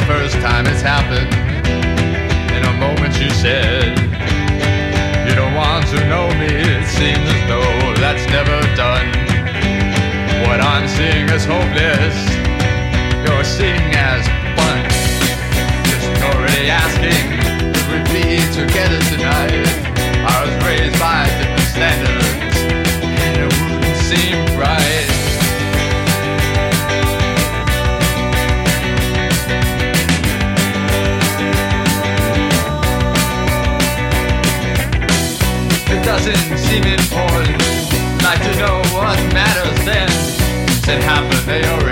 first time it's happened. In a moment you said, you don't want to know me. It seems as though that's never done. What I'm seeing is hopeless, you're seeing as fun. Just already asking, could we be together tonight? I was raised by different standards, and it wouldn't seem right. It doesn't seem important, like to know what matters then. Since it happened, they